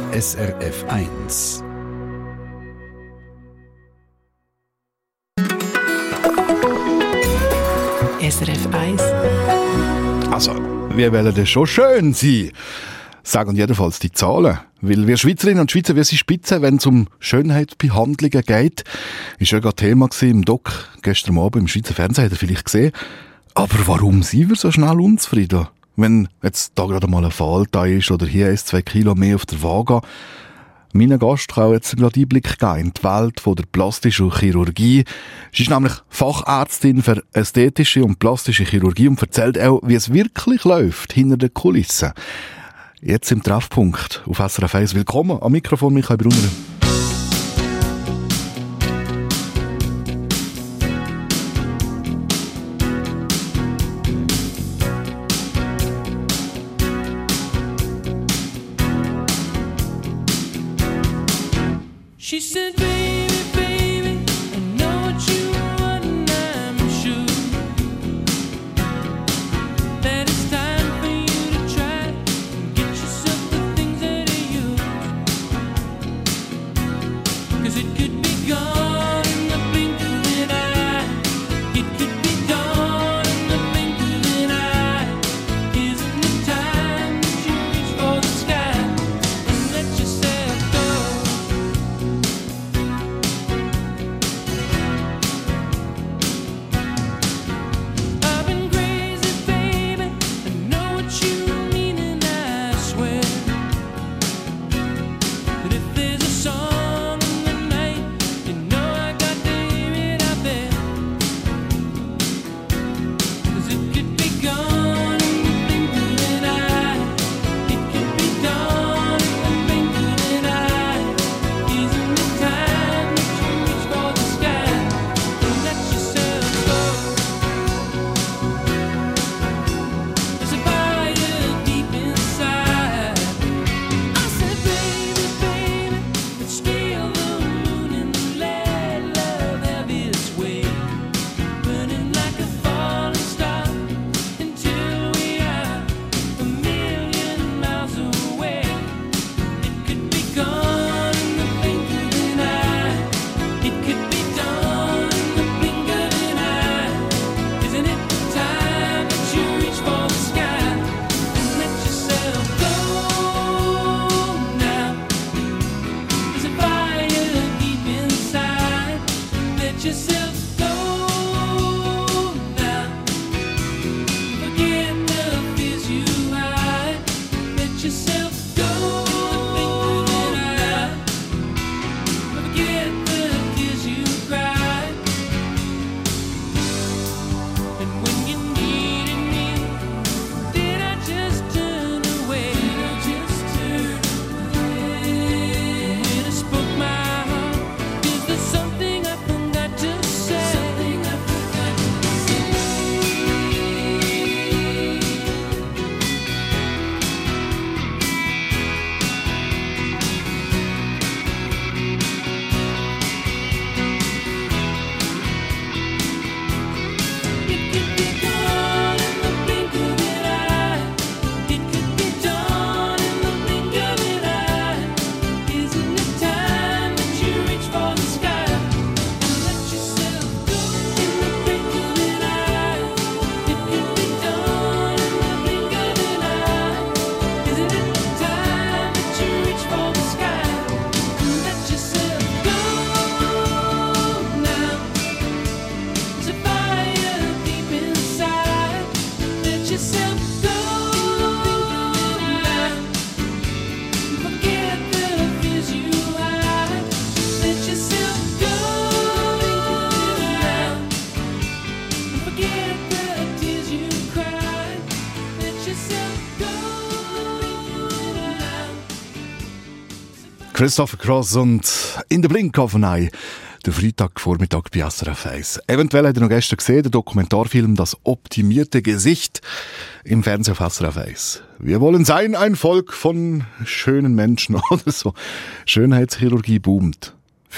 SRF 1. SRF 1. Also, wir wollen das schon schön sein. Sagen jedenfalls die Zahlen. Weil wir Schweizerinnen und Schweizer, wir sind spitze, wenn es um Schönheitsbehandlungen geht. Ist ja gerade Thema im Doc gestern Abend im Schweizer Fernsehen, hat ihr vielleicht gesehen. Aber warum sind wir so schnell unzufrieden? Wenn jetzt da gerade mal ein Fall da ist oder hier ist 2 Kilo mehr auf der Waage. Mein Gast kann jetzt gerade Einblick geben in die Welt von der plastischen Chirurgie. Sie ist nämlich Fachärztin für ästhetische und plastische Chirurgie und erzählt auch, wie es wirklich läuft hinter den Kulissen. Jetzt im Treffpunkt auf SRF 1. Willkommen am Mikrofon Michael Brunner. She said, baby, baby, I know what you want and I'm sure that it's time for you to try and get yourself the things that are yours. 'Cause it could be gone in the blink of an eye. It could be gone in the blink of an eye. Isn't it time that you reach for the sky and let yourself go? Christopher Cross und «In the Blink of an Eye». Der Freitagvormittag bei SRF 1. Eventuell habt ihr noch gestern gesehen, der Dokumentarfilm «Das optimierte Gesicht» im Fernsehen auf SRF 1. Wir wollen sein, ein Volk von schönen Menschen oder so. Schönheitschirurgie boomt.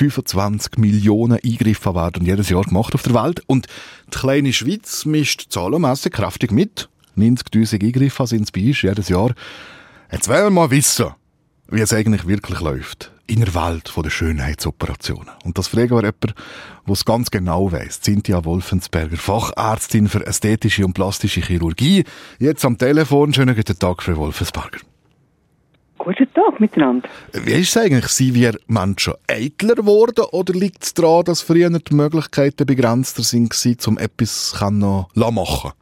25 Millionen Eingriffe werden jedes Jahr gemacht auf der Welt. Und die kleine Schweiz mischt zahlenmässig kräftig mit. 90'000 Eingriffe sind es bei uns jedes Jahr. Jetzt wollen wir mal wissen, wie es eigentlich wirklich läuft in der Welt der Schönheitsoperationen. Und das fragen wir jemanden, der es ganz genau weiss. Cynthia Wolfensberger, Fachärztin für ästhetische und plastische Chirurgie. Jetzt am Telefon. Schönen guten Tag, Frau Wolfensberger. Guten Tag miteinander. Wie ist es eigentlich? Sind wir Menschen eitler geworden oder liegt es daran, dass früher die Möglichkeiten begrenzter waren, um etwas machen zu lassen?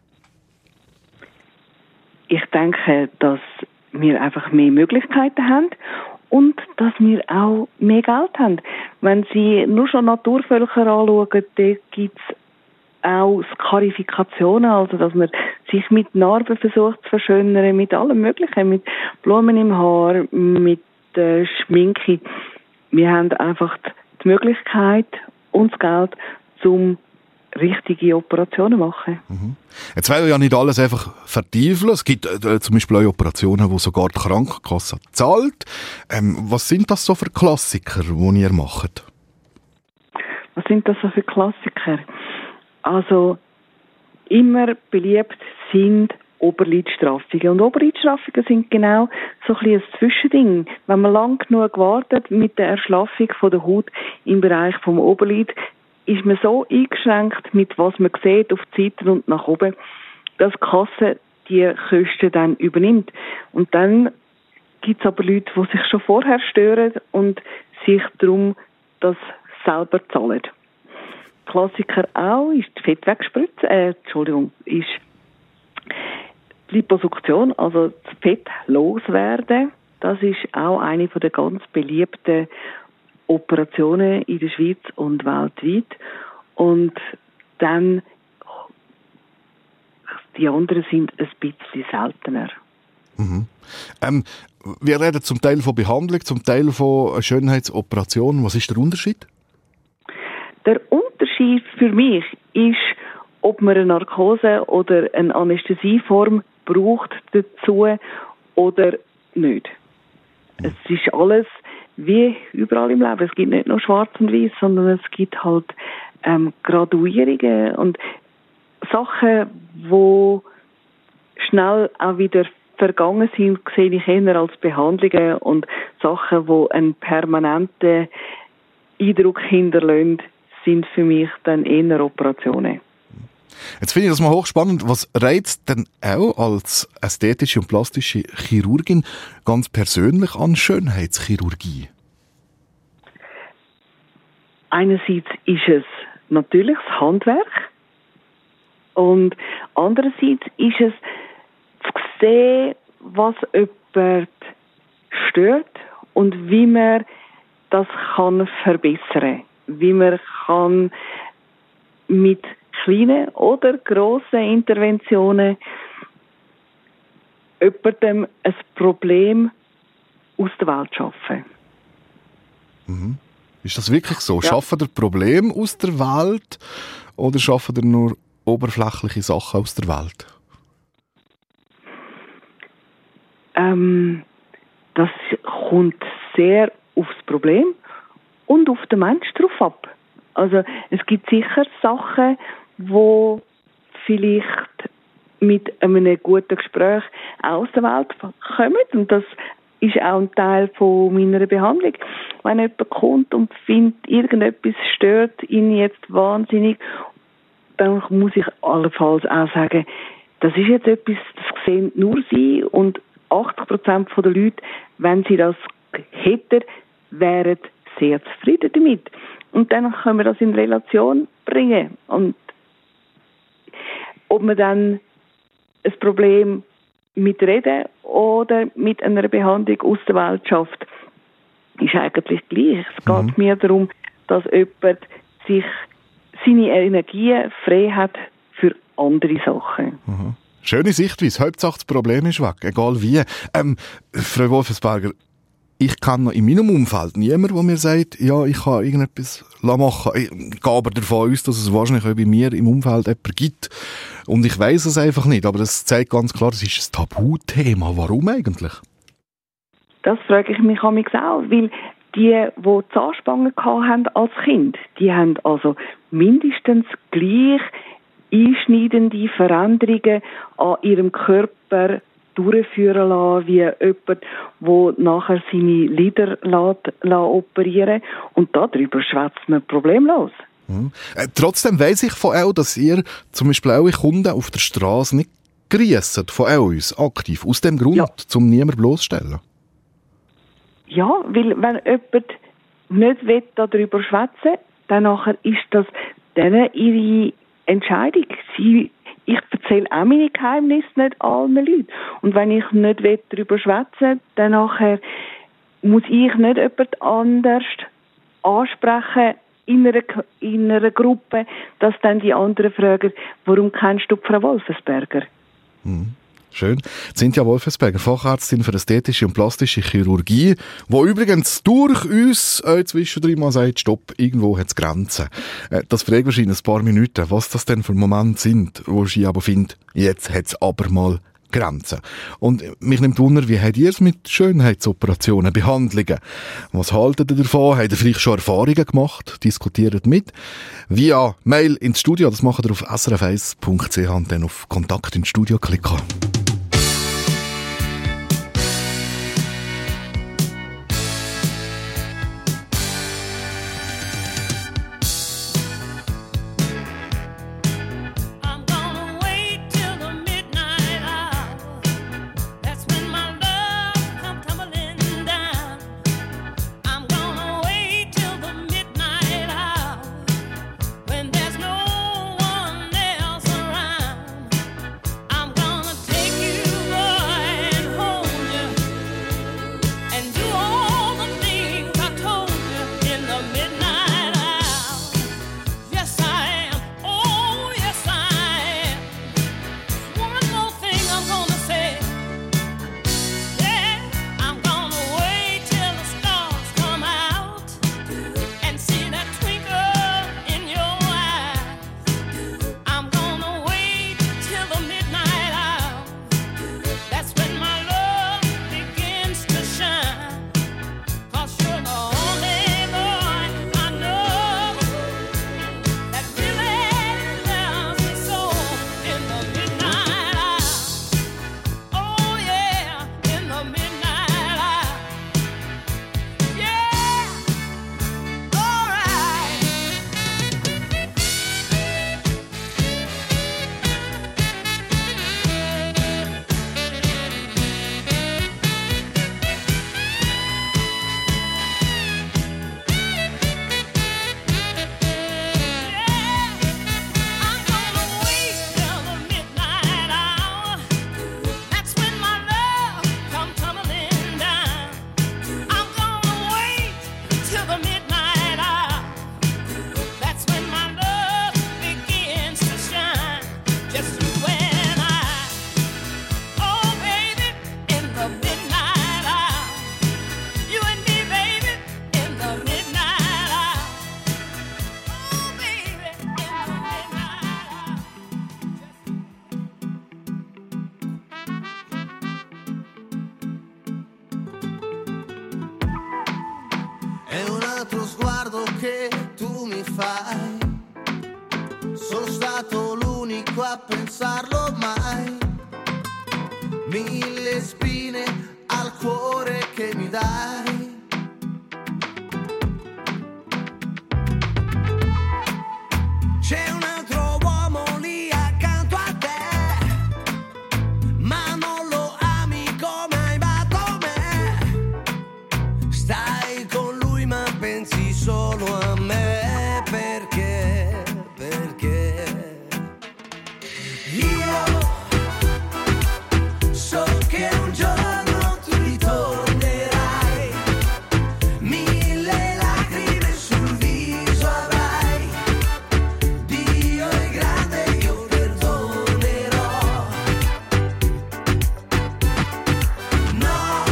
Ich denke, dass wir einfach mehr Möglichkeiten haben und dass wir auch mehr Geld haben. Wenn Sie nur schon Naturvölker anschauen, da gibt es auch Skarifikationen, also dass man sich mit Narben versucht zu verschönern, mit allem Möglichen, mit Blumen im Haar, mit Schminke. Wir haben einfach die Möglichkeit und das Geld, um richtige Operationen zu machen. Jetzt wollen wir ja nicht alles einfach vertiefeln. Es gibt zum Beispiel auch Operationen, wo sogar die Krankenkasse zahlt. Was sind das so für Klassiker, die ihr macht? Was sind das so für Klassiker? Also, immer beliebt sind Oberlidstraffungen. Und Oberlidstraffungen sind genau so ein bisschen ein Zwischending. Wenn man lang genug wartet mit der Erschlaffung von der Haut im Bereich vom Oberlid, ist man so eingeschränkt mit was man sieht auf die Seite und nach oben, dass die Kasse die Kosten dann übernimmt. Und dann gibt es aber Leute, die sich schon vorher stören und sich darum das selber zahlen. Klassiker auch ist die Fettwegspritze, ist die Liposuktion, also das Fett loswerden. Das ist auch eine der ganz beliebten Operationen in der Schweiz und weltweit. Und dann die anderen sind ein bisschen seltener. Wir reden zum Teil von Behandlung, zum Teil von Schönheitsoperationen. Was ist der Unterschied? Der Unterschied für mich ist, ob man eine Narkose oder eine Anästhesieform braucht dazu oder nicht. Es ist alles wie überall im Leben. Es gibt nicht nur schwarz und weiß, sondern es gibt halt Graduierungen und Sachen, die schnell auch wieder vergangen sind, sehe ich eher als Behandlungen, und Sachen, die einen permanenten Eindruck hinterlassen, sind für mich dann eher Operationen. Jetzt finde ich das mal hochspannend. Was reizt denn auch als ästhetische und plastische Chirurgin ganz persönlich an Schönheitschirurgie? Einerseits ist es natürlich das Handwerk und andererseits ist es zu sehen, was jemand stört und wie man das kann verbessern, wie man kann mit kleinen oder grossen Interventionen jemandem ein Problem aus der Welt schaffen. Ist das wirklich so? Ja. Schaffen ihr Probleme aus der Welt oder schaffen ihr nur oberflächliche Sachen aus der Welt? Das kommt sehr aufs Problem und auf den Mensch drauf ab. Also es gibt sicher Sachen, wo vielleicht mit einem guten Gespräch aus der Welt kommen, und das ist auch ein Teil von meiner Behandlung. Wenn jemand kommt und findet, irgendetwas stört ihn jetzt wahnsinnig, dann muss ich allenfalls auch sagen, das ist jetzt etwas, das sehen nur Sie, und 80% der Leute, wenn sie das hätten, wären sehr zufrieden damit. Und dann können wir das in Relation bringen. Und ob man dann ein Problem mit Reden oder mit einer Behandlung aus der Welt schafft, ist eigentlich gleich. Es geht mir darum, dass jemand sich seine Energie frei hat für andere Sachen. Schöne Sichtweise. Hauptsache das Problem ist weg, egal wie. Frau Wolfensberger, ich kenne in meinem Umfeld niemanden, der mir sagt, ja, ich kann irgendetwas machen. Ich gehe aber davon aus, dass es wahrscheinlich auch bei mir im Umfeld jemanden gibt. Und ich weiss es einfach nicht. Aber das zeigt ganz klar, das ist ein Tabuthema. Warum eigentlich? Das frage ich mich manchmal auch, weil die Zahnspangen hatten als Kind, die haben also mindestens gleich einschneidende Veränderungen an ihrem Körper durchführen lassen, wie jemand, der nachher seine Lieder operieren lässt. Und darüber schwätzt man problemlos. Trotzdem weiss ich von auch, dass ihr zum Beispiel eure Kunden auf der Straße nicht grüsset von uns aktiv. Aus dem Grund, zum niemand bloßstellen. Ja, weil wenn jemand nicht darüber schwätzen will, dann nachher ist das denen ihre Entscheidung. Ich erzähle auch meine Geheimnisse nicht allen Leuten. Und wenn ich nicht darüber schwätzen will, dann nachher muss ich nicht jemand anders ansprechen in einer Gruppe, dass dann die anderen fragen, warum kennst du Frau Wolfensberger? Schön. Cynthia Wolfensberger, Fachärztin für ästhetische und plastische Chirurgie, wo übrigens durch uns zwischendrin mal sagt, stopp, irgendwo hat es Grenzen. Das fragt wahrscheinlich ein paar Minuten, was das denn für Momente sind, wo ich aber finde, jetzt hat es aber mal Grenzen. Und mich nimmt Wunder, wie habt ihr es mit Schönheitsoperationen, Behandlungen? Was haltet ihr davon? Habt ihr vielleicht schon Erfahrungen gemacht? Diskutiert mit. Via Mail ins Studio, das macht ihr auf srf1.ch und dann auf Kontakt ins Studio klicken. a pensarlo mai. 1000 spine al cuore che mi dai. C'è un altro uomo lì accanto a te, ma non lo ami come hai amato me. Stai con lui ma pensi solo a me, perché? Perché io so che un giorno tu ritornerai, 1000 lacrime sul viso avrai. Dio è grande, io perdonerò. No,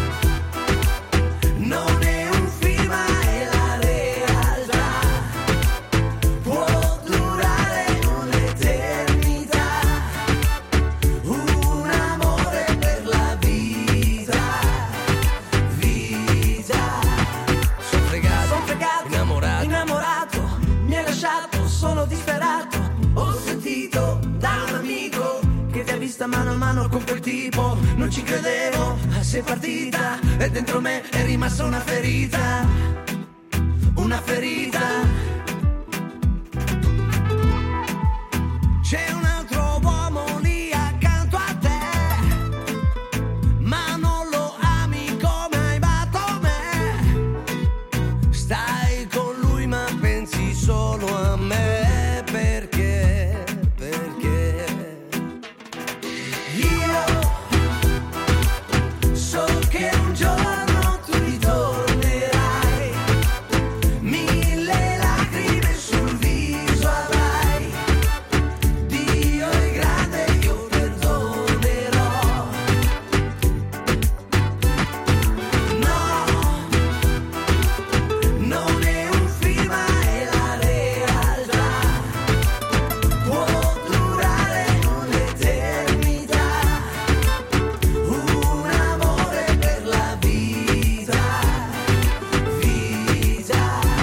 non è un film, è la realtà. Può durare un'eternità, un amore per la vita, vita. Sono fregato, innamorato, mi hai lasciato, sono disperato. Ho sentito da un amico che ti ha visto vista mano a mano con quel tipo, non ci credevo, sei partita e dentro me è rimasta una ferita, una ferita. C'è un altro uomo lì accanto a te, ma non lo ami come hai amato me. Stai con lui ma pensi solo a me, perché? Perché io so che un giorno tu ritornerai, mille lacrime sul viso avrai. Dio è grande, io perdonerò. No, non è un film ma è la realtà. Può durare un'eternità, un amore per la vita, vita.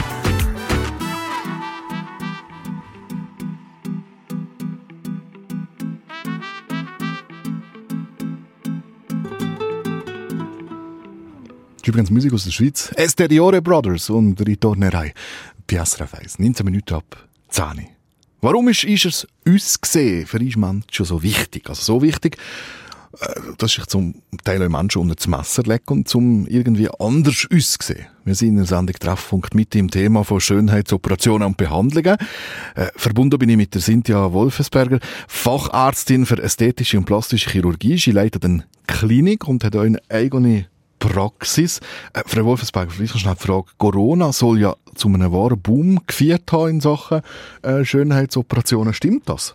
Übrigens Musik aus der Schweiz. Esteriore Brothers und Ritornerei. Piastra Feiss. 19 Minuten ab 10. Warum ist es uns gesehen für Eichmann schon so wichtig? Also so wichtig, dass sich zum Teil auch Menschen unter das Messer legen und zum irgendwie anders uns sehen. Wir sind in der Sendung Treffpunkt mit im Thema von Schönheitsoperationen und Behandlungen. Verbunden bin ich mit der Cynthia Wolfensberger, Facharztin für ästhetische und plastische Chirurgie. Sie leitet eine Klinik und hat auch eine eigene Praxis. Frau Wolfensberger, vielleicht noch schnell die Frage. Corona soll ja zu einem wahren Boom geführt haben in Sachen Schönheitsoperationen. Stimmt das?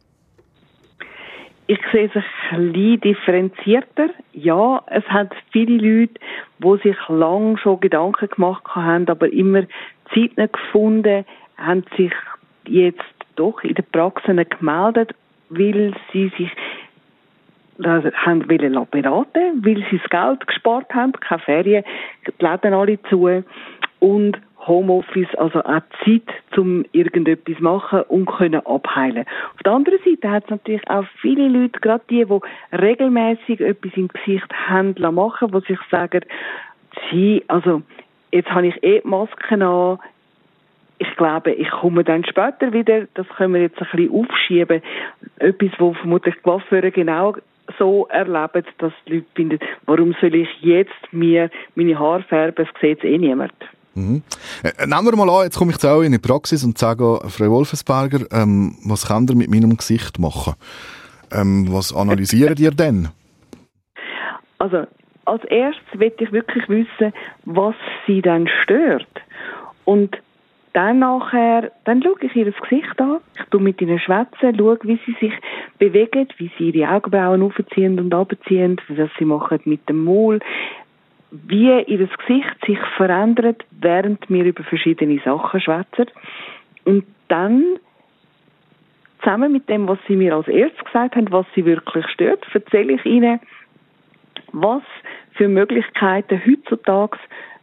Ich sehe es ein bisschen differenzierter. Ja, es hat viele Leute, die sich lange schon Gedanken gemacht haben, aber immer Zeit nicht gefunden, haben sich jetzt doch in der Praxis gemeldet, weil sie sich haben wollen beraten, weil sie das Geld gespart haben, keine Ferien, die Läden alle zu und Homeoffice, also auch Zeit, um irgendetwas machen und können abheilen. Auf der anderen Seite hat es natürlich auch viele Leute, gerade die regelmäßig etwas im Gesicht haben machen, die sich sagen, also jetzt habe ich die Masken an, ich glaube, ich komme dann später wieder, das können wir jetzt ein bisschen aufschieben. Etwas, wo vermutlich die Coiffeure genau so erleben, dass die Leute finden, warum soll ich jetzt mir meine Haare färben, das sieht eh niemand. Mhm. Nehmen wir mal an, jetzt komme ich zu euch in die Praxis und sage, Frau Wolfensberger, was könnt ihr mit meinem Gesicht machen? Was analysiert ihr denn? Also, als erstes möchte ich wirklich wissen, was sie dann stört. Und dann schaue ich ihr Gesicht an, ich tue mit ihnen schwätzen, schaue, wie sie sich bewegen, wie sie ihre Augenbrauen aufziehen und abziehen, was sie machen mit dem Maul, wie ihr Gesicht sich verändert, während wir über verschiedene Sachen schwätzen. Und dann, zusammen mit dem, was sie mir als erstes gesagt haben, was sie wirklich stört, erzähle ich ihnen, was für Möglichkeiten heutzutage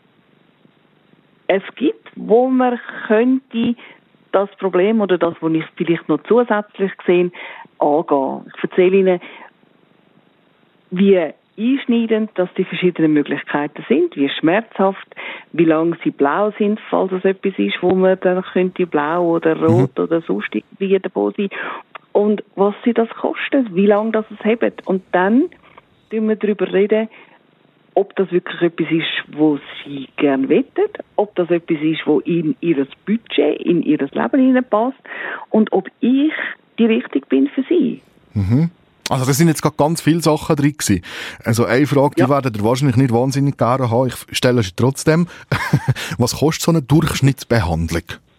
es gibt, wo man könnte das Problem oder das, was ich vielleicht noch zusätzlich gesehen, angehen. Ich erzähle Ihnen, wie einschneidend, dass die verschiedenen Möglichkeiten sind, wie schmerzhaft, wie lange sie blau sind, falls es etwas ist, wo man dann könnte blau oder rot oder sonst irgendwie davon sein, und was sie das kostet, wie lange das es hebt. Und dann reden wir darüber reden, ob das wirklich etwas ist, was sie gerne wettet, ob das etwas ist, was in ihr Budget, in ihr Leben hineinpasst und ob ich die Richtige bin für sie. Mhm. Also das sind jetzt gerade ganz viele Sachen drin gewesen. Also eine Frage, die werdet ihr wahrscheinlich nicht wahnsinnig gerne haben. Ich stelle sie trotzdem. Was kostet so eine Durchschnittsbehandlung?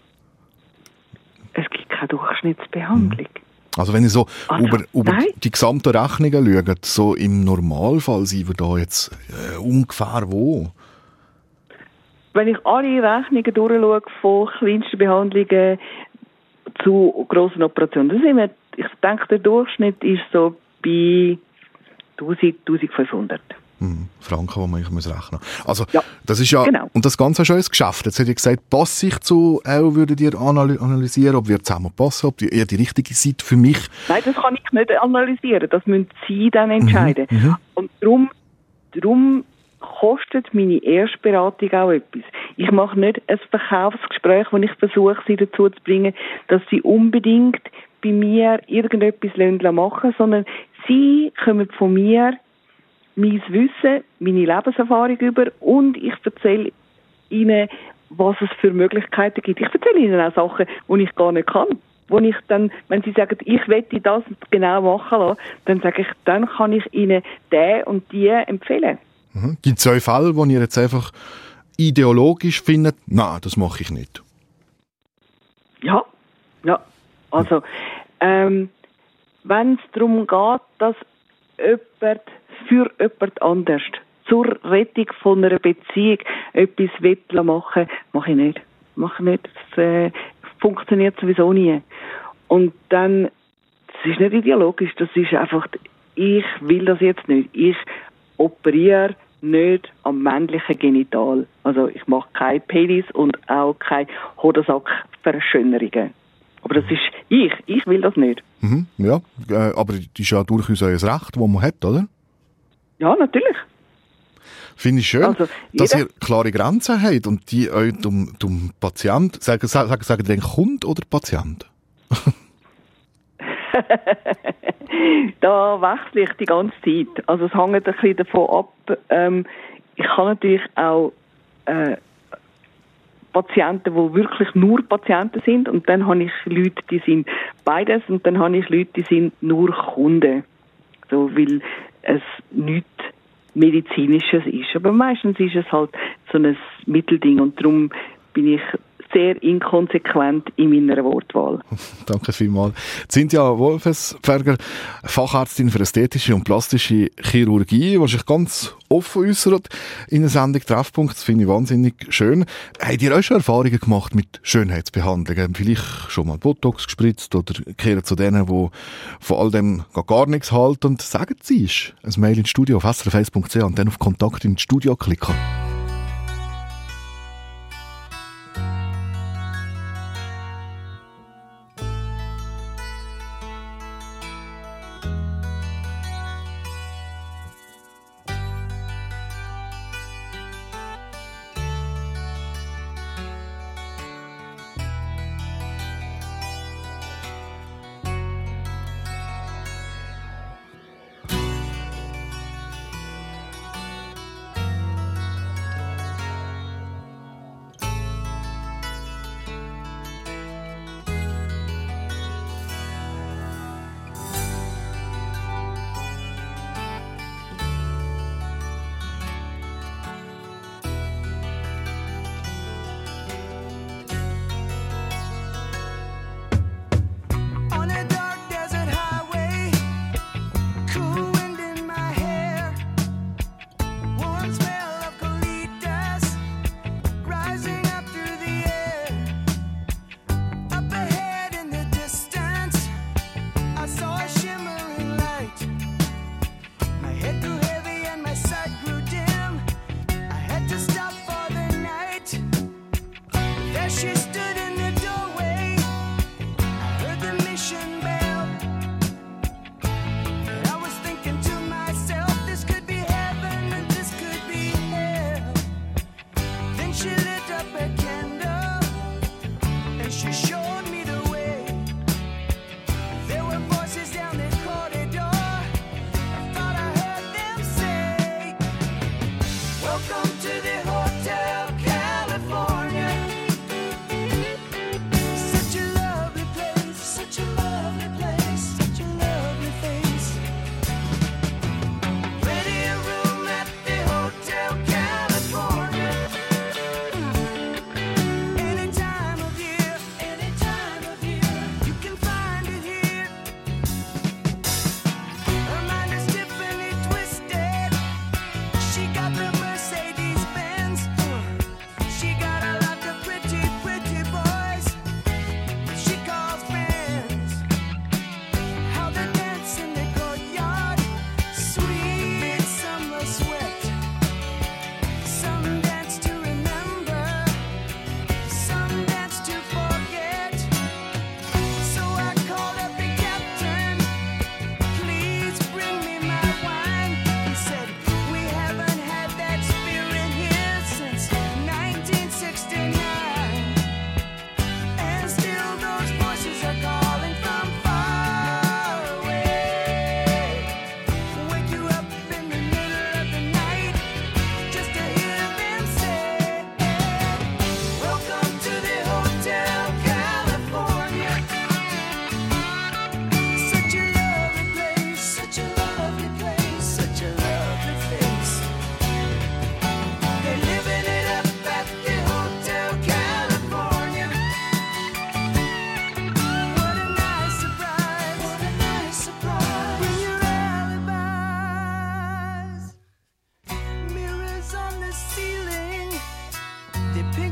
Es gibt keine Durchschnittsbehandlung. Also wenn ich so Also, über nein. die gesamten Rechnungen schaue, so im Normalfall sind wir da jetzt ungefähr wo? Wenn ich alle Rechnungen durchschaue, von kleinsten Behandlungen zu grossen Operationen, dann sind wir, ich denke, der Durchschnitt ist so bei 1000, 1500. Franken, die man eigentlich rechnen muss. Also, Ja, das ist ja, genau. und das Ganze ist schon ein Geschäft. Jetzt hätte ich gesagt, passt sich zu, auch würdet ihr analysieren, ob wir zusammen passen, ob ihr die richtige seid für mich. Nein, das kann ich nicht analysieren. Das müssen Sie dann entscheiden. Und darum kostet meine Erstberatung auch etwas. Ich mache nicht ein Verkaufsgespräch, wo ich versuche, Sie dazu zu bringen, dass Sie unbedingt bei mir irgendetwas machen, sondern Sie kommen von mir mein Wissen, meine Lebenserfahrung über und ich erzähle Ihnen, was es für Möglichkeiten gibt. Ich erzähle Ihnen auch Sachen, die ich gar nicht kann. Wo ich dann, wenn Sie sagen, ich möchte das genau machen lassen, dann sage ich, dann kann ich Ihnen den und die empfehlen. Gibt es auch Fälle, wo ihr jetzt einfach ideologisch findet, nein, das mache ich nicht? Ja. Also, wenn es darum geht, dass jemand für jemand anders zur Rettung von einer Beziehung etwas machen will, mache ich nicht. Das funktioniert sowieso nie. Und dann, das ist nicht ideologisch, das ist einfach, ich will das jetzt nicht. Ich operiere nicht am männlichen Genital. Also ich mache kein Penis und auch keine Hodensackverschönerungen. Aber das ist ich will das nicht. Ja, aber das ist ja durchaus euer Recht, das man hat, oder? Ja, natürlich. Finde ich schön, Also, dass jeder- ihr klare Grenzen habt und die euch zum Patient, sagen ihr den Kunde oder Patient? Da wechsle ich die ganze Zeit. Also es hängt ein bisschen davon ab. Ich habe natürlich auch Patienten, die wirklich nur Patienten sind und dann habe ich Leute, die sind beides und dann habe ich Leute, die sind nur Kunden. So, weil es nichts Medizinisches ist. Aber meistens ist es halt so ein Mittelding und darum bin ich sehr inkonsequent in meiner Wortwahl. Danke vielmals. Cynthia Wolfesberger, Fachärztin für ästhetische und plastische Chirurgie, die sich ganz offen äußert in der Sendung Treffpunkt. Das finde ich wahnsinnig schön. Habt ihr auch schon Erfahrungen gemacht mit Schönheitsbehandlungen? Vielleicht schon mal Botox gespritzt oder kehren zu denen, die von all dem gar nichts halten und sagen sie es. Ein Mail ins Studio auf srf1.ch und dann auf Kontakt ins Studio klicken. On a dark desert highway, cool wind in my hair, warm smell of colitas rising up through the air. Up ahead in the distance, I saw a shimmering light. My head grew heavy and my sight grew dim. I had to stop for the night. There she stood in the doorway. Heard the mission bell. And I was thinking to myself, this could be heaven and this could be hell. Then she lit up a candle and she showed me the way. There were voices down the corridor. I thought I heard them say, welcome to the Hotel California. Such a lovely place, such a lovely place, such a lovely face. Plenty of room at the Hotel California. Any time of year, you can find it here. Her mind is Tiffany twisted. She got the Mercedes Benz.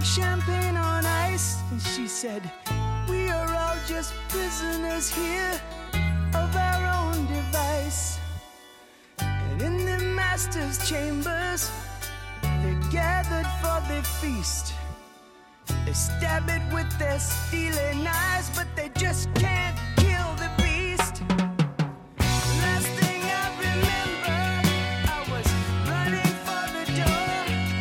champagne on ice, and she said, we are all just prisoners here of our own device. And in the master's chambers, they're gathered for the feast. They stab it with their steely knives, but they just can't kill the beast. Last thing I remember, I was running for the door.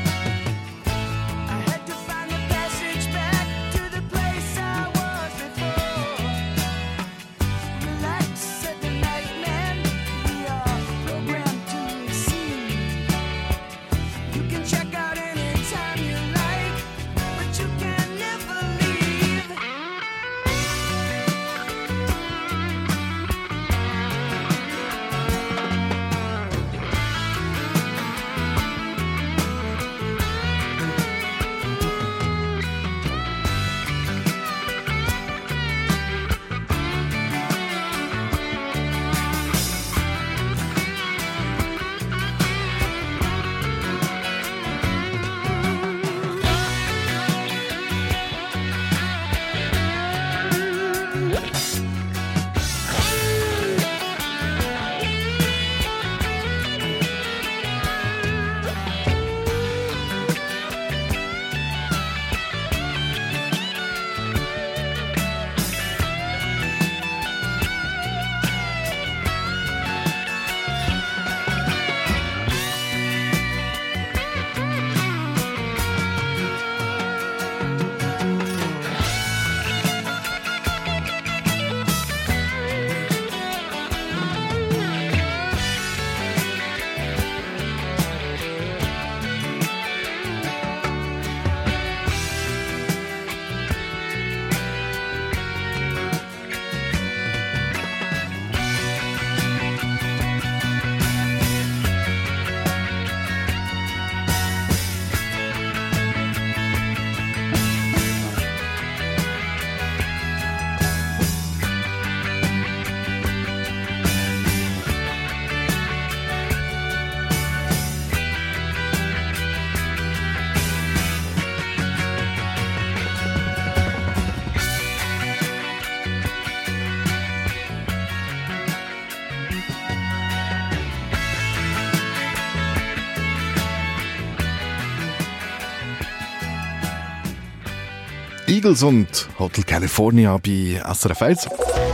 I had to find the passage back to the place I was before. Relax, said the nightman, we are programmed to receive. You can check out anytime you like, but you can never leave. Eagles und Hotel California bei SRF 1.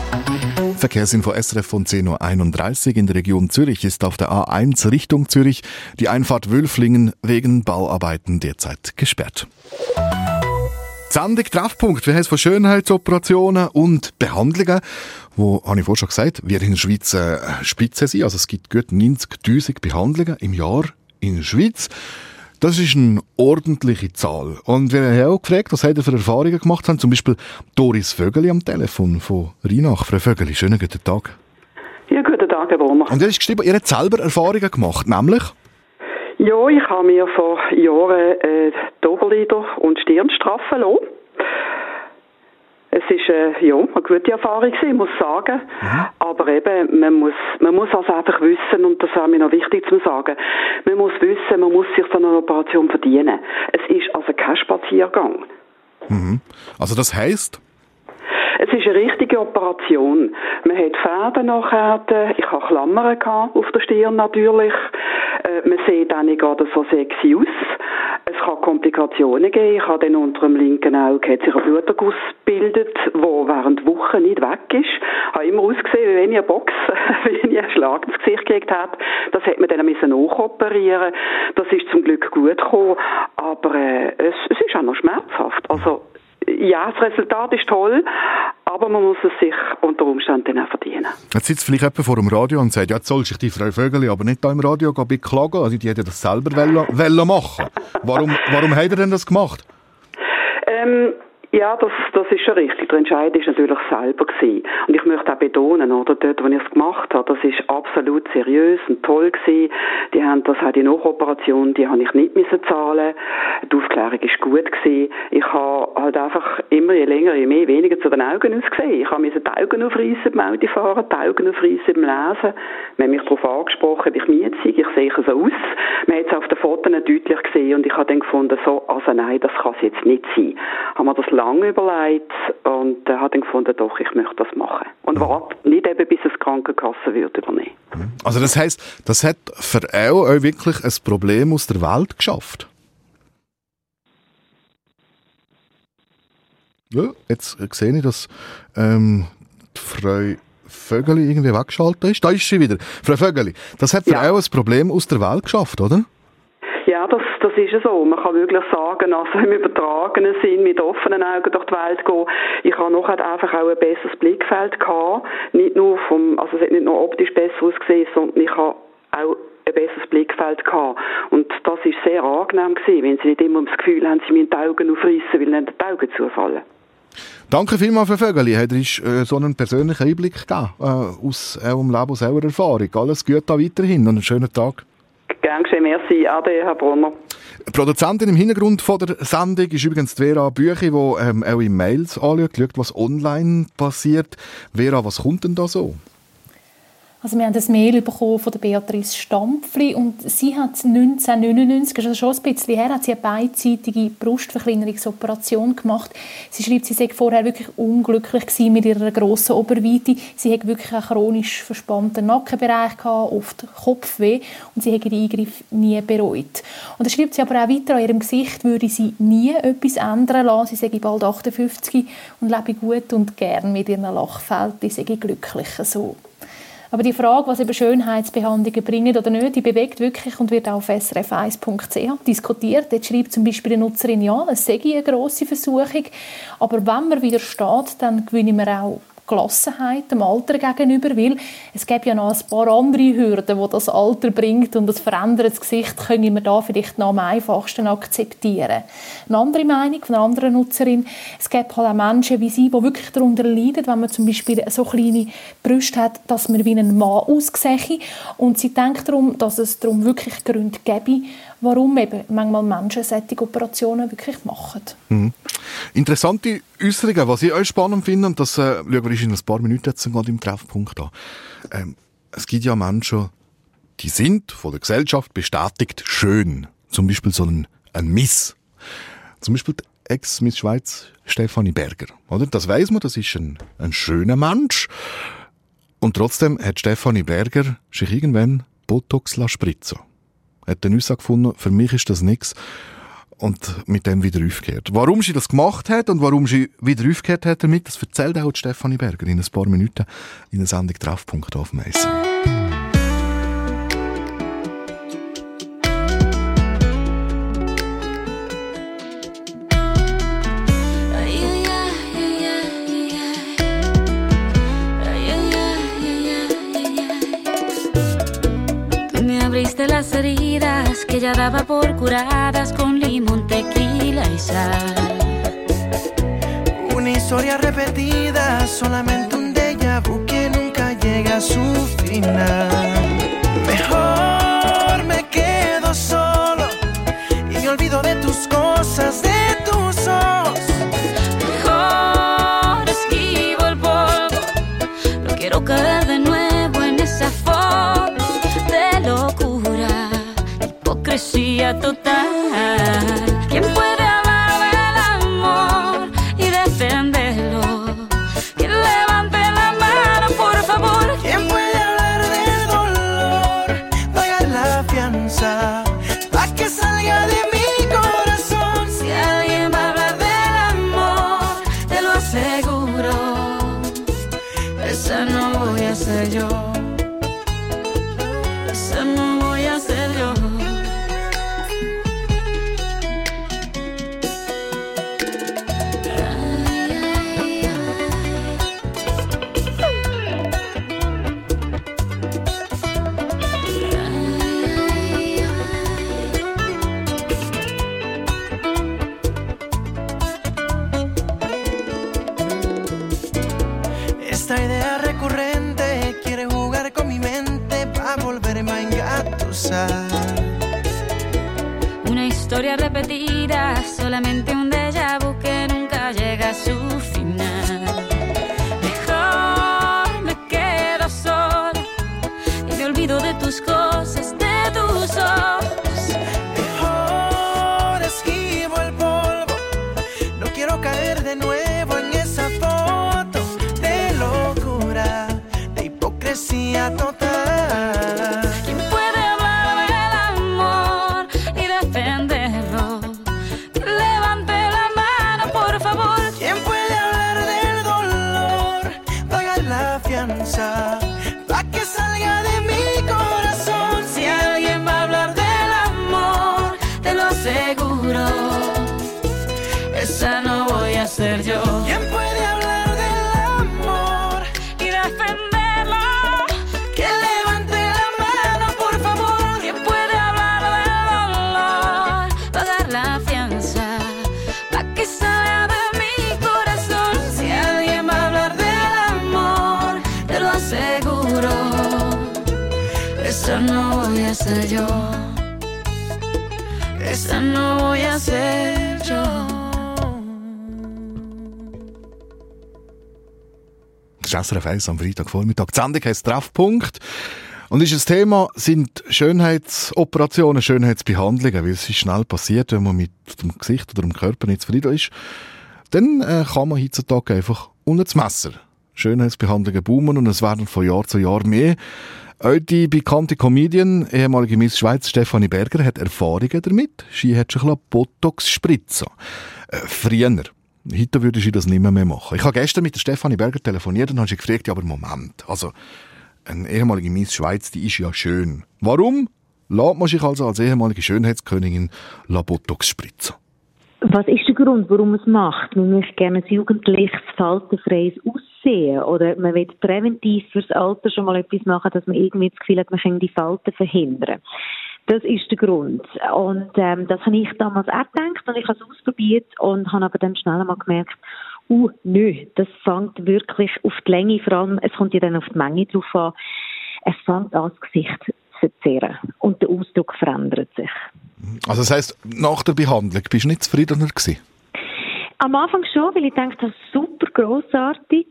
Verkehrsinfo SRF von 10.31 Uhr in der Region Zürich ist auf der A1 Richtung Zürich die Einfahrt Wülflingen wegen Bauarbeiten derzeit gesperrt. Sendung Treffpunkt. Wir haben es von Schönheitsoperationen und Behandlungen, wo, habe ich vorhin schon gesagt, wir in der Schweiz Spitze sind. Also es gibt gut 90'000 Behandlungen im Jahr in der Schweiz. Das ist eine ordentliche Zahl. Und wir haben auch gefragt, was habt ihr für Erfahrungen gemacht haben. Zum Beispiel Doris Vögeli am Telefon von Rheinach. Frau Vögeli, schönen guten Tag. Ja, guten Tag, Herr Wohner. Und ihr habt geschrieben, ihr habt selber Erfahrungen gemacht, nämlich? Ja, ich habe mir vor Jahren die Oberlider und Stirn straffen lassen. Es ist eine gute Erfahrung gewesen, ich muss sagen. Aber eben, man muss also einfach wissen, und das ist mir noch wichtig zu sagen, man muss wissen, man muss sich so eine Operation verdienen. Es ist also kein Spaziergang. Also das heisst? Es ist eine richtige Operation. Man hat Fäden nachher, ich hatte Klammern auf der Stirn natürlich. Man sieht auch nicht gerade so sexy aus. Es kann Komplikationen geben. Ich habe dann unter dem linken Auge hat sich ein Bluterguss gebildet, der während Wochen nicht weg ist. Ich habe immer ausgesehen, wie wenn ich eine Box, wie ich einen Schlag ins Gesicht gekriegt habe. Das hat man dann nachoperieren. Das ist zum Glück gut gekommen. Aber es ist auch noch schmerzhaft. Also, ja, das Resultat ist toll, aber man muss es sich unter Umständen dann auch verdienen. Jetzt sitzt vielleicht jemand vor dem Radio und sagt, ja, jetzt soll sich die Frau Vögeli aber nicht da im Radio beklagen. Also die hätte das selber wollen machen. Warum hat er denn das gemacht? Ja, das ist schon richtig. Der Entscheid war natürlich selber gewesen. Und ich möchte auch betonen, oder, dort, wo ich es gemacht habe, das ist absolut seriös und toll gewesen. Das hat die Nachoperation, die habe ich nicht müssen zahlen. Die Aufklärung ist gut gewesen. Ich habe halt einfach immer, je länger, je mehr, weniger zu den Augen ausgesehen. Ich habe mir die Augen aufreissen beim Autofahren, die Augen aufreissen beim Lesen. Man hat mich darauf angesprochen, ob ich müde sei. Ich sehe so aus. Man hat es auf den Fotos deutlich gesehen und ich habe dann gefunden, so, also nein, das kann es jetzt nicht sein. Haben wir das lange überlegt und habe dann gefunden, doch, ich möchte das machen. Und warte nicht eben, bis es die Krankenkasse wird übernehmen. Also das heisst, das hat für euch wirklich ein Problem aus der Welt geschafft? Ja, jetzt sehe ich, dass die Frau Vögeli irgendwie weggeschaltet ist. Da ist sie wieder. Frau Vögeli, das hat für euch ein Problem aus der Welt geschafft, oder? Ja, das ist so. Man kann wirklich sagen, also im übertragenen Sinn mit offenen Augen durch die Welt gehen. Ich habe noch einfach auch ein besseres Blickfeld gehabt. Nicht nur also es hat nicht nur optisch besser ausgesehen, sondern ich habe auch ein besseres Blickfeld gehabt. Und das ist sehr angenehm gewesen, wenn Sie nicht immer das Gefühl haben, Sie müssen die Augen aufreissen, weil ihnen die Augen zufallen. Danke vielmals, Frau Vögeli. Hat uns so einen persönlichen Einblick gegeben aus eurem Leben, aus eurer Erfahrung. Alles Gute weiterhin und einen schönen Tag. Gern geschehen, merci. Ade, Herr Brunner. Produzentin im Hintergrund von der Sendung ist übrigens Vera Büchi, die eure Mails anschaut, schaut, was online passiert. Vera, was kommt denn da so? Also wir haben ein Mail bekommen von der Beatrice Stampfli und sie hat 1999, also schon ein bisschen her, hat sie eine beidseitige Brustverkleinerungsoperation gemacht. Sie schreibt, sie sei vorher wirklich unglücklich gewesen mit ihrer grossen Oberweite. Sie hat wirklich einen chronisch verspannten Nackenbereich gehabt, oft Kopfweh und sie hat den Eingriff nie bereut. Und dann schreibt sie aber auch weiter, an ihrem Gesicht würde sie nie etwas ändern lassen. Sie sei bald 58 und lebe gut und gern mit ihren Lachfälten, sie sei glücklich so. Aber die Frage, was eben Schönheitsbehandlungen bringen oder nicht, die bewegt wirklich und wird auch auf srf1.ch diskutiert. Dort schreibt zum Beispiel eine Nutzerin, ja, es sei eine grosse Versuchung, aber wenn man widersteht, dann gewinnen wir auch Gelassenheit dem Alter gegenüber, weil es gibt ja noch ein paar andere Hürden, die das Alter bringt und das verändertes Gesicht können wir da vielleicht noch am einfachsten akzeptieren. Eine andere Meinung von einer anderen Nutzerin, es gibt halt auch Menschen wie sie, die wirklich darunter leiden, wenn man zum Beispiel so kleine Brüste hat, dass man wie ein Mann aussehe und sie denkt darum, dass es darum wirklich Gründe gäbe, warum eben manchmal Menschen solche Operationen wirklich machen. Mhm. Interessante Äußerungen, was ich euch spannend finde, und das schauen wir in ein paar Minuten jetzt gerade im Treffpunkt an. Es gibt ja Menschen, die sind von der Gesellschaft bestätigt schön. Zum Beispiel so ein Miss. Zum Beispiel die Ex-Miss Schweiz Stefanie Berger. Oder? Das weiss man, das ist ein schöner Mensch. Und trotzdem hat Stefanie Berger sich irgendwann Botox spritzen. Hat dann herausgefunden, für mich ist das nichts. Und mit dem wieder aufgehört. Warum sie das gemacht hat und warum sie wieder aufgehört hat damit, das erzählt auch Stefanie Berger in ein paar Minuten in der Sendung Treffpunkt auf dem Essen. Abriste las heridas que ya daba por curadas con limón, tequila y sal. Una historia repetida, solamente un déjà vu que nunca llega a su final. Mejor me quedo solo y me olvido de tus cosas, de tus ojos. Mejor esquivo el polvo, no quiero caer de nuevo en esa foto de locura, hipocresía total. ¿Quién puede hablar del amor y defenderlo? ¿Quién levante la mano, por favor? ¿Quién puede hablar del dolor? Pagar la fianza pa' que salga de mi corazón. Si el historias repetidas, solamente un déjà vu que nunca llega a su final. Mejor me quedo sola y me olvido de tus cosas, de tus ojos. Mejor esquivo el polvo. No quiero caer de nuevo en esa foto de locura, de hipocresía total. ¿Quién puede hablar del amor y defenderlo? Que levante la mano, por favor. ¿Quién puede hablar del dolor? Pagar la fianza pa' que salga de mi corazón. Si alguien va a hablar del amor, te lo aseguro, esa no voy a ser yo. ¿Quién puede hablar del amor? Y defenderlo, Que levante la mano, por favor. ¿quién puede hablar del dolor? Pagar la fianza, pa' que salga de mi corazón. Si alguien va a hablar del amor, te lo aseguro, esa no voy a ser yo. Esa no voy a ser yo. Das ist SRF 1 am Freitagvormittag. Die Sendung heisst «Treffpunkt». Und ist das Thema sind Schönheitsoperationen, Schönheitsbehandlungen, weil es ist schnell passiert, wenn man mit dem Gesicht oder dem Körper nicht zufrieden ist. Dann kann man heutzutage einfach unter das Messer. Schönheitsbehandlungen boomen und es werden von Jahr zu Jahr mehr. Auch die bekannte Comedian, ehemalige Miss Schweiz Stefanie Berger, hat Erfahrungen damit. Sie hat schon ein bisschen Botox spritzen. Früher. Heute würde sie das nicht mehr machen. Ich habe gestern mit der Stefanie Berger telefoniert und habe sie gefragt, ja, aber Moment, also eine ehemalige Miss Schweiz, die ist ja schön. Warum lässt man sich also als ehemalige Schönheitskönigin Botox spritzen? Was ist der Grund, warum man es macht? Man möchte gerne ein jugendliches, faltenfreies Aussehen oder man will präventiv fürs Alter schon mal etwas machen, dass man irgendwie das Gefühl hat, man kann die Falten verhindern. Das ist der Grund. Und das habe ich damals auch gedacht und ich habe es ausprobiert und habe aber dann schnell einmal gemerkt, nö, das fängt wirklich auf die Länge, vor allem, es kommt ja dann auf die Menge drauf an, es fängt an, das Gesicht zu verzerren und der Ausdruck verändert sich. Also das heisst, nach der Behandlung bist du nicht zufriedener gewesen? Am Anfang schon, weil ich dachte, das ist super grossartig.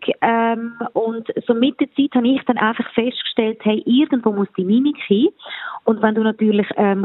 Und so mit der Zeit habe ich dann einfach festgestellt, hey, irgendwo muss die Mimik hin. Und wenn du natürlich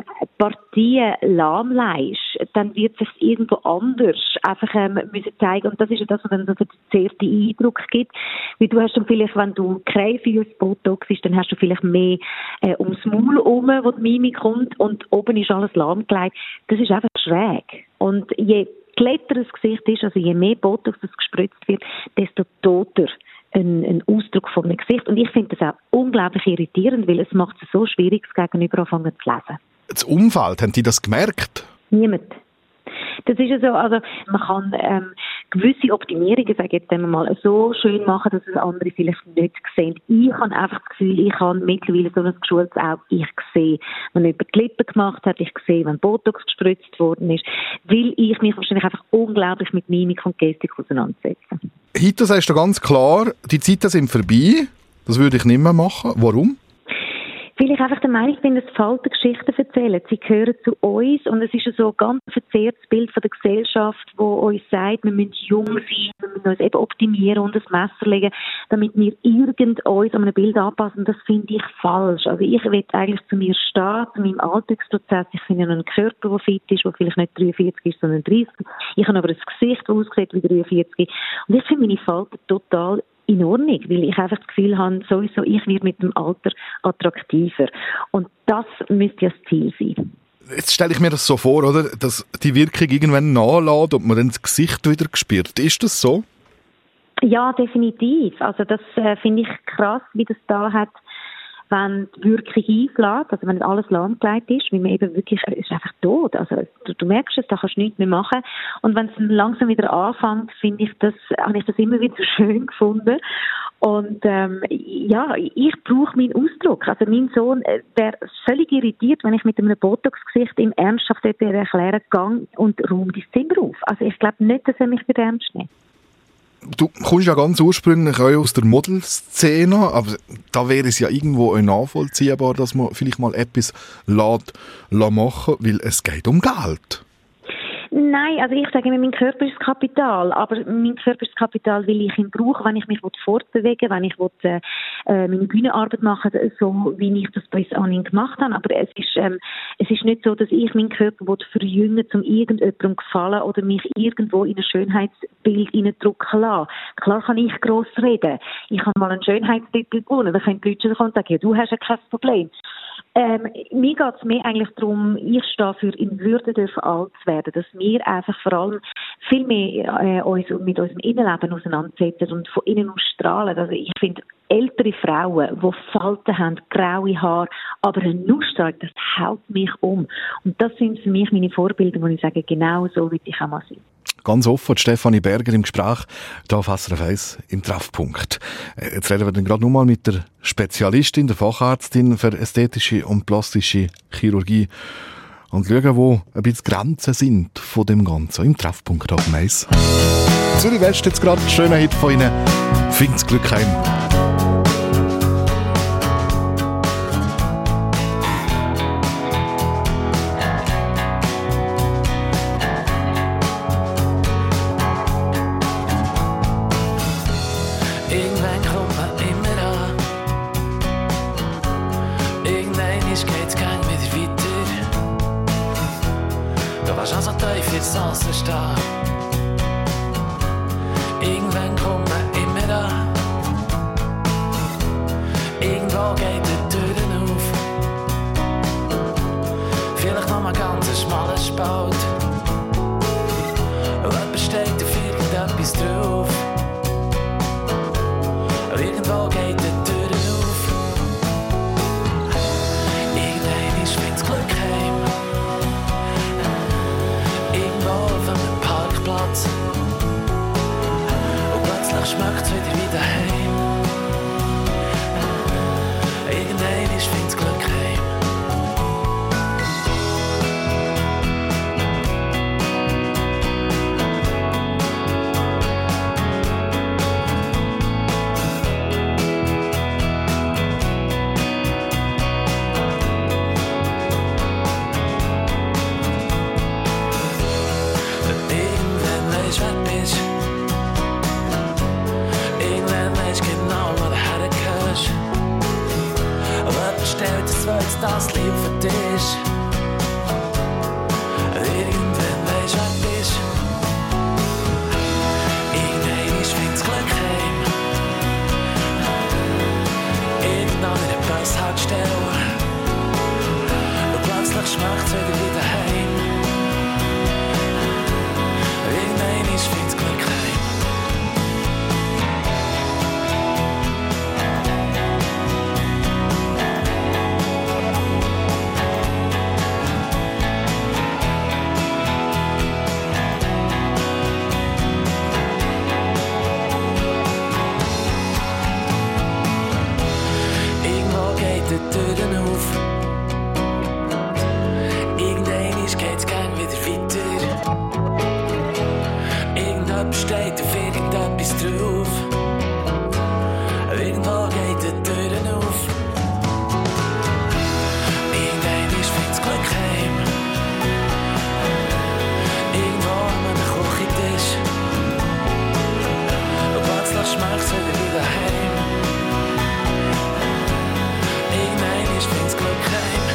Partien lahmlegst, dann wird es sich irgendwo anders einfach müssen zeigen. Und das ist ja das, was dann so den zuersten Eindruck gibt. Weil du hast dann vielleicht, wenn du kein fürs Botox ist, dann hast du vielleicht mehr ums Maul herum, wo die Mimik kommt. Und oben ist alles lahmgelegt. Das ist einfach schräg. Und je glätter das Gesicht ist, also je mehr Botox das gespritzt wird, desto toter ein Ausdruck von einem Gesicht. Und ich finde das auch unglaublich irritierend, weil es macht es so schwierig, das Gegenüber anfangen zu lesen. Das Umfeld, haben die das gemerkt? Niemand. Das ist ja so, also man kann gewisse Optimierungen, sage ich jetzt einmal, so schön machen, dass es andere vielleicht nicht sehen. Ich habe einfach das Gefühl, ich habe mittlerweile so ein geschultes Auge. Ich sehe, wenn jemand die Lippen gemacht hat, ich sehe, wenn Botox gespritzt worden ist, weil ich mich wahrscheinlich einfach unglaublich mit Mimik und Gestik auseinandersetze. Heute sagst du ganz klar, die Zeiten sind vorbei, das würde ich nicht mehr machen. Warum? Weil ich einfach der Meinung bin, dass Falten Geschichten erzählen. Sie gehören zu uns und es ist so ein ganz verzerrtes Bild von der Gesellschaft, wo uns sagt, wir müssen jung sein, wir müssen uns eben optimieren und das Messer legen, damit wir irgend uns an einem Bild anpassen. Das finde ich falsch. Also ich will eigentlich zu mir stehen, zu meinem Alltagsprozess. Ich finde einen Körper, der fit ist, der vielleicht nicht 43 ist, sondern 30. Ich habe aber ein Gesicht, das aussieht wie 43. Und ich finde meine Falten total in Ordnung, weil ich einfach das Gefühl habe, sowieso, ich werde mit dem Alter attraktiver. Und das müsste ja das Ziel sein. Jetzt stelle ich mir das so vor, oder, dass die Wirkung irgendwann nachlässt und man dann das Gesicht wieder spürt. Ist das so? Ja, definitiv. Also das finde ich krass, wie das da hat, wenn die Wirkung einschlägt, also wenn alles lahmgelegt ist, weil man eben wirklich, es ist einfach tot. Also du merkst es, da kannst du nichts mehr machen. Und wenn es langsam wieder anfängt, habe ich das immer wieder schön gefunden. Und ja, ich brauche meinen Ausdruck. Also mein Sohn wäre völlig irritiert, wenn ich mit einem Botox-Gesicht ihm ernsthaft erklären gang und räume dein Zimmer auf. Also ich glaube nicht, dass er mich wieder ernst nimmt. Du kommst ja ganz ursprünglich auch aus der Modelszene, aber da wäre es ja irgendwo nachvollziehbar, dass man vielleicht mal etwas machen, weil es geht um Geld. Nein, also ich sage immer, mein Körper ist das Kapital, aber mein Körper ist das Kapital, weil ich ihn brauche, wenn ich mich fortbewegen will, wenn ich meine Bühnenarbeit machen will, so wie ich das bis anhin gemacht habe. Aber es ist nicht so, dass ich meinen Körper verjüngen will, um irgendjemandem zu gefallen oder mich irgendwo in ein Schönheitsbild hineindrücken lassen. Klar kann ich gross reden. Ich habe mal einen Schönheitstitel gewonnen, da können die Leute kommen und sagen, ja, du hast ja kein Problem. Mir geht es mehr eigentlich darum, ich stehe für in Würde dürfen alt zu werden, dass wir einfach vor allem viel mehr uns mit unserem Innenleben auseinandersetzen und von innen aus strahlen. Also ich finde, ältere Frauen, die Falten haben, graue Haare, aber eine Ausstrahlung, das hält mich um. Und das sind für mich meine Vorbilder, wo ich sage, genau so will ich auch mal sein. Ganz offen, Stefanie Berger im Gespräch, hier auf SRF 1 im Treffpunkt. Jetzt reden wir dann gerade nochmal mit der Spezialistin, der Fachärztin für ästhetische und plastische Chirurgie und schauen, wo ein bisschen Grenzen sind von dem Ganzen im Treffpunkt auf dem Eis. Zürich West jetzt gerade, schöner Hit von Ihnen. Find's Glück heim. Irgendwann kommt man immer an. Irgendwo geht die Türen auf. Vielleicht noch mal ganz ein schmaler Spalt. Und jemand steht auf irgendetwas drauf. Und irgendwo geht die Türen auf. Irgendwann ist wenn's Glück heim. Irgendwo auf einem Parkplatz. Und plötzlich schmeckt's wieder heim. Irgendwann ist wenn's Glück heim. Das Leben für dich. Irgendwann weisst was bist. Irgendwann ist wenn's Glück heim. Irgendwann in der Bushaltestelle. Und plötzlich schmeckt's wieder heim. Irgendwann ist wenn's Glück heim. Türen auf. Irgendwann geht's gang wieder weiter. Irgendjemand steht auf irgendetwas drauf. Irgendwo geht die Türen auf. Irgendwann ist wenn's Glück heim. Irgendwo an einem Küchentisch. Und plötzlich schmeckt's wieder heim. Irgendwann ist wenn's Glück heim.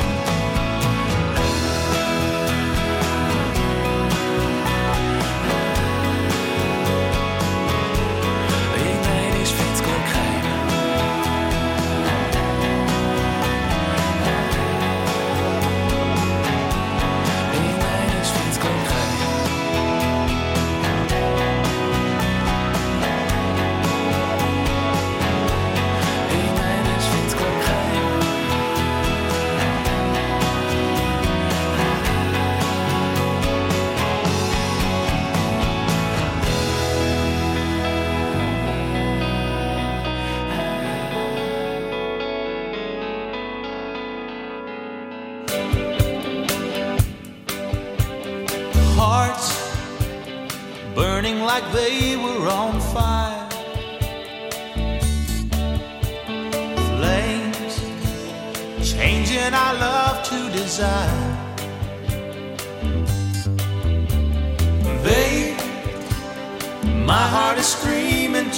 Irgendwann ist wenn's Glück heim. Irgendwann ist wenn's Glück heim. Irgendwann ist wenn's Glück heim. Hearts burning like they were on fire. Flames changing our love to desire.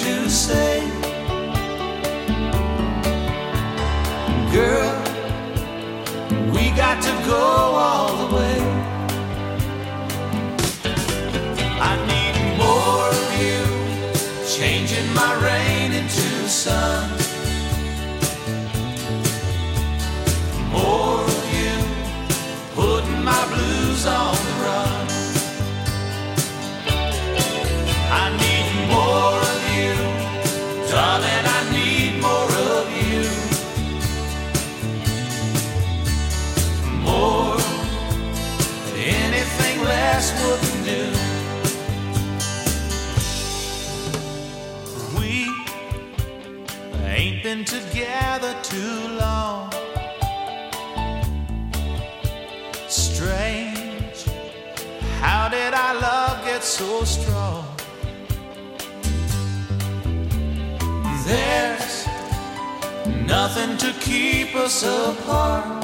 to say, girl, we got to go all the way. I need more of you, changing my rain into sun. More of you, putting my blues on the run. I need more of you, darling, I need more of you. More, anything less wouldn't do. We ain't been together too long. Strange, how did our love get so strong? There's nothing to keep us apart.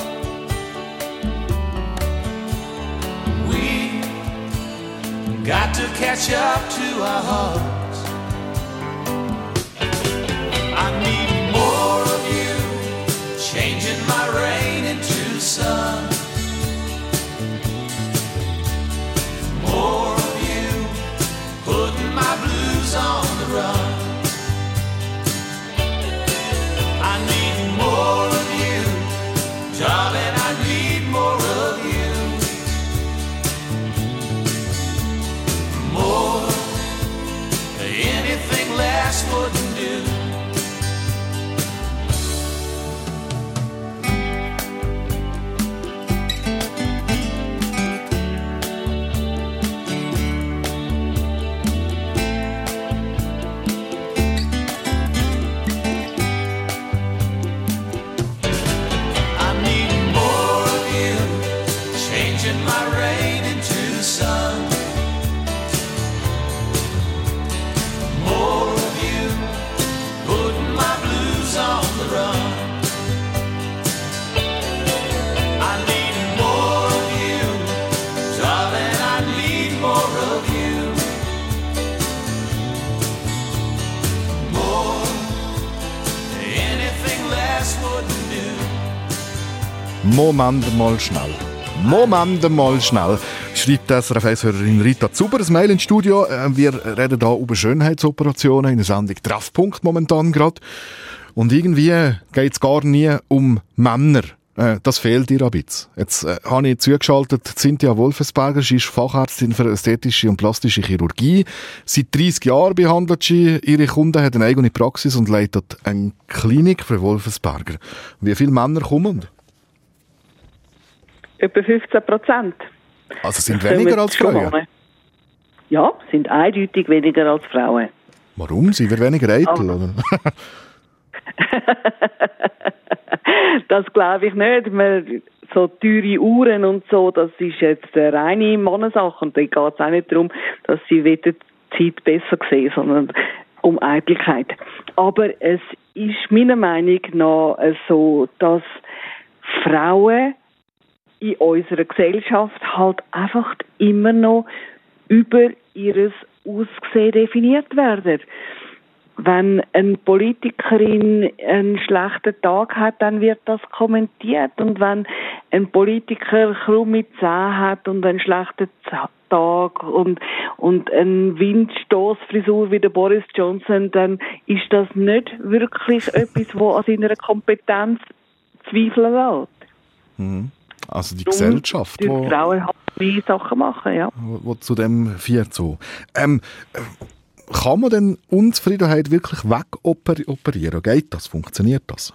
We got to catch up to our hearts. I need more of you, changing my rain into sun. More of you, putting my blues on the run. I need more of you, darling, I need more of you. More, anything less wouldn't do. Moment mal schnell. Moment mal schnell, schreibt die SRF-Hörerin Rita Zuber ein Mail ins Studio. Wir reden hier über Schönheitsoperationen in der Sendung Treffpunkt momentan gerade. Und irgendwie geht es gar nie um Männer. Das fehlt ihr ein bisschen. Jetzt habe ich zugeschaltet Cynthia Wolfensberger. Sie ist Fachärztin für ästhetische und plastische Chirurgie. Seit 30 Jahren behandelt sie ihre Kunden, hat eine eigene Praxis und leitet eine Klinik für Wolfensberger. Wie viele Männer kommen? Etwa 15%. Also sind weniger als Frauen? Ja, sind eindeutig weniger als Frauen. Warum? Sind wir weniger eitel, oder? Das glaube ich nicht. So teure Uhren und so, das ist jetzt eine reine Mannensache. Und da geht es auch nicht darum, dass sie die Zeit besser sehen, sondern um Eitelkeit. Aber es ist meiner Meinung nach so, dass Frauen in unserer Gesellschaft halt einfach immer noch über ihres Aussehen definiert werden. Wenn eine Politikerin einen schlechten Tag hat, dann wird das kommentiert. Und wenn ein Politiker krumme Zähne hat und einen schlechten Tag und eine Windstoßfrisur wie der Boris Johnson, dann ist das nicht wirklich etwas, was an seiner Kompetenz zweifeln lässt. Mhm. Also die Gesellschaft, die Frauen halt viele Sachen machen, ja. Wo zu dem führt so. Kann man denn Unzufriedenheit wirklich wegoperieren? Geht das? Funktioniert das?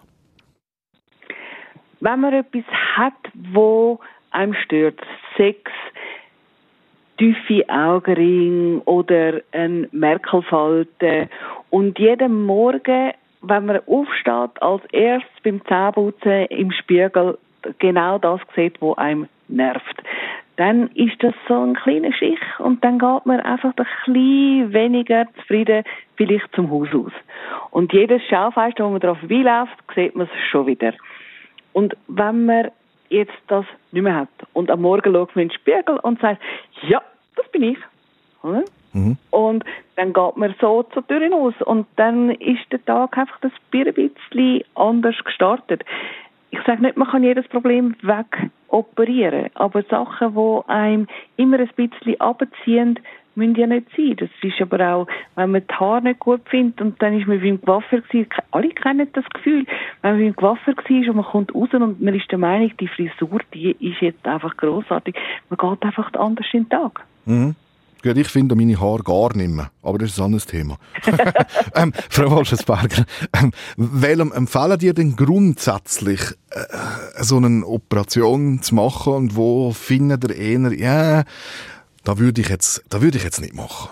Wenn man etwas hat, wo einem stört, Sex, tiefe Augenringe oder ein Merkelfalte und jeden Morgen, wenn man aufsteht, als erstes beim Zähneputzen im Spiegel genau das sieht, was einem nervt, dann ist das so ein kleiner Stich und dann geht man einfach ein bisschen weniger zufrieden vielleicht zum Haus aus. Und jedes Schaufenster, wo man drauf vorbeiläuft, sieht man es schon wieder. Und wenn man jetzt das nicht mehr hat und am Morgen schaut man in den Spiegel und sagt, ja, das bin ich. Mhm. Und dann geht man so zur Tür hinaus und dann ist der Tag einfach ein bisschen anders gestartet. Ich sage nicht, man kann jedes Problem wegoperieren, aber Sachen, die einem immer ein bisschen abziehen, müssen ja nicht sein. Das ist aber auch, wenn man die Haare nicht gut findet und dann ist man beim Coiffeur gewesen. Alle kennen das Gefühl, wenn man beim Coiffeur war und man kommt raus und man ist der Meinung, die Frisur, die ist jetzt einfach grossartig. Man geht einfach anders in den Tag. Mhm. Gut, ich finde meine Haare gar nicht mehr, aber das ist ein anderes Thema. Frau Wolfensberger, welchem empfehlen dir denn grundsätzlich so eine Operation zu machen und wo findet ihr eher, ja, da würde ich jetzt nicht machen?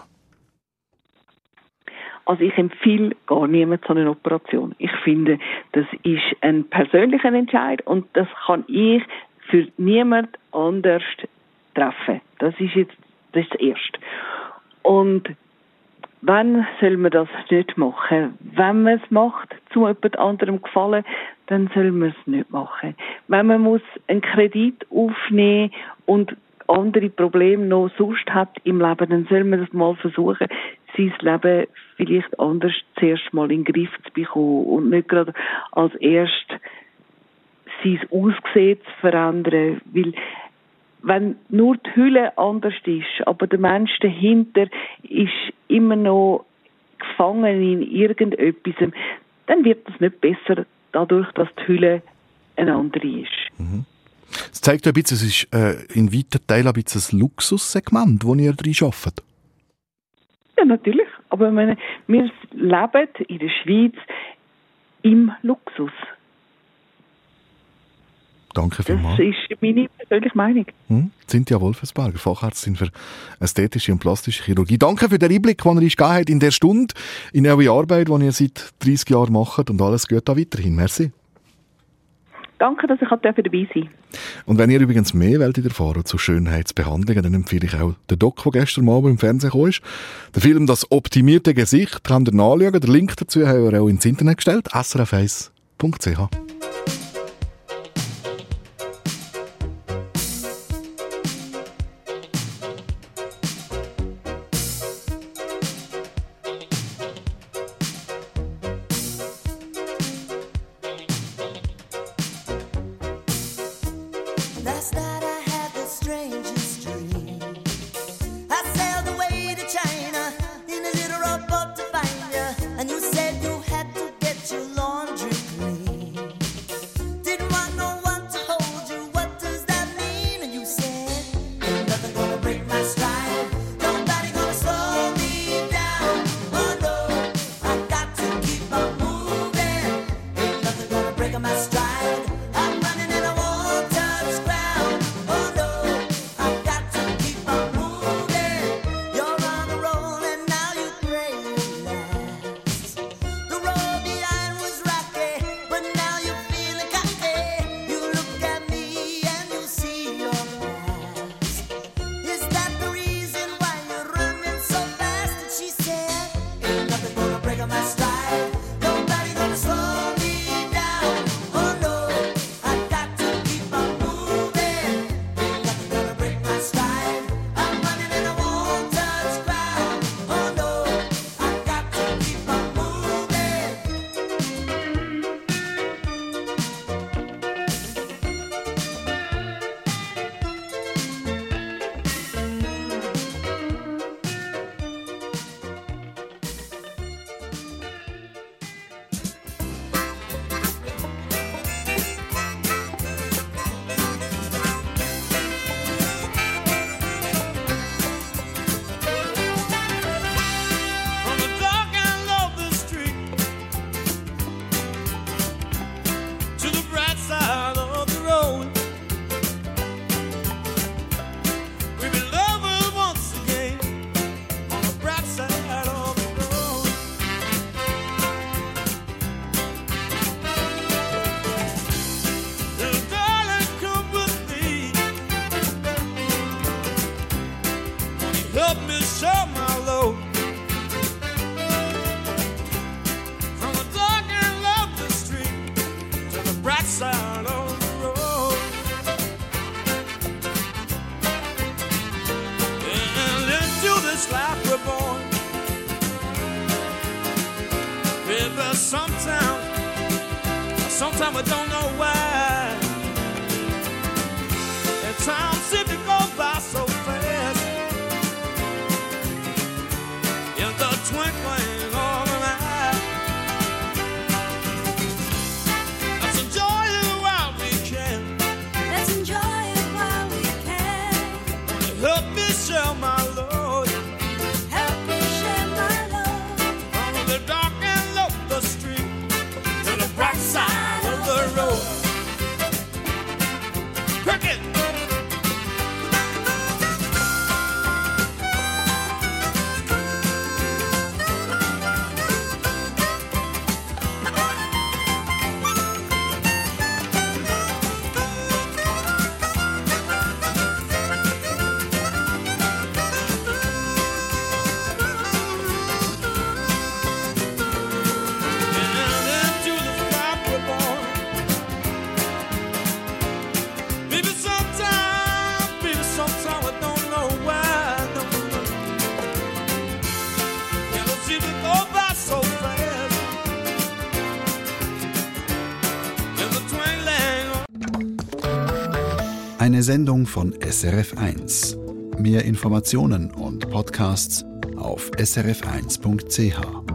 Also ich empfehle gar niemand so eine Operation. Ich finde, das ist ein persönlicher Entscheid und das kann ich für niemand anders treffen. Das ist das Erste. Und wann soll man das nicht machen? Wenn man es macht, zu jemand anderem gefallen, dann soll man es nicht machen. Wenn man muss einen Kredit aufnehmen und andere Probleme noch sonst hat im Leben, dann soll man das mal versuchen, sein Leben vielleicht anders zuerst mal in den Griff zu bekommen und nicht gerade als erst sein Aussehen zu verändern, weil wenn nur die Hülle anders ist, aber der Mensch dahinter ist immer noch gefangen in irgendetwas, dann wird es nicht besser, dadurch, dass die Hülle eine andere ist. Mhm. Es zeigt ja ein bisschen, es ist in weiten Teilen ein bisschen ein Luxussegment, das ihr drin arbeitet. Ja, natürlich. Aber ich meine, wir leben in der Schweiz im Luxus. Danke vielmals. Das ist meine persönliche Meinung. Cynthia Wolfensberger, Fachärztin für ästhetische und plastische Chirurgie. Danke für den Einblick, den ihr uns gegeben habt in der Stunde, in eure Arbeit, die ihr seit 30 Jahren macht und alles Gute weiterhin. Merci. Danke, dass ich dabei sein durfte. Und wenn ihr übrigens mehr wollt erfahren zu Schönheitsbehandlungen, dann empfehle ich auch den Doc, der gestern Abend im Fernsehen kam. Der Film «Das optimierte Gesicht» könnt ihr nachschauen. Den Link dazu haben wir auch ins Internet gestellt, srf1.ch. Last night I had the strangest dream. I sailed away to China in a little rowboat to find you, and you said you had to get your laundry clean. Didn't want no one to hold you. What does that mean? And you said, ain't nothing gonna break my stride. Nobody gonna slow me down. Oh no, I got to keep on moving. Ain't nothing gonna break my stride. I'm running and I won't touch ground. Oh no, I got to keep on moving. You're on a roll and now you pray it lasts. The road behind was rocky, but now you're feeling cocky. You look at me and you see your past. Is that the reason why you're running so fast? And she said, ain't nothing gonna break my stride. Nobody gonna slow me down. Oh no, I got to keep on moving. Ain't nothing gonna break my stride. I'm running and I won't touch ground. Oh no, I got to keep on moving. From the dark end of the street to the bright side of the road, we've been lovers once again on the bright side of the road. Little darling, come with me. Won't you help me share my load? From the dark end of the street to the bright side of the road. And into this life we're born, but sometimes I don't know why. And time seems to go by so fast. In the twinkling of an eye. Let's enjoy it while we can. Let's enjoy it while we can. Help me share my load. Help me share my love. From the dark and low street to the bright side of the road. Cricket! Eine Sendung von SRF1. Mehr Informationen und Podcasts auf srf1.ch.